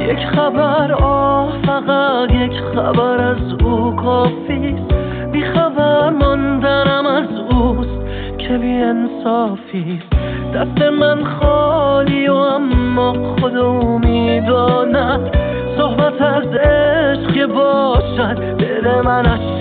یک خبر فقط یک خبر از او کافیست. بی خبر ماندنم از اوست که بی انصافیست. دست من خالی و اما خودو میداند صحبت از عشق که باشد دل من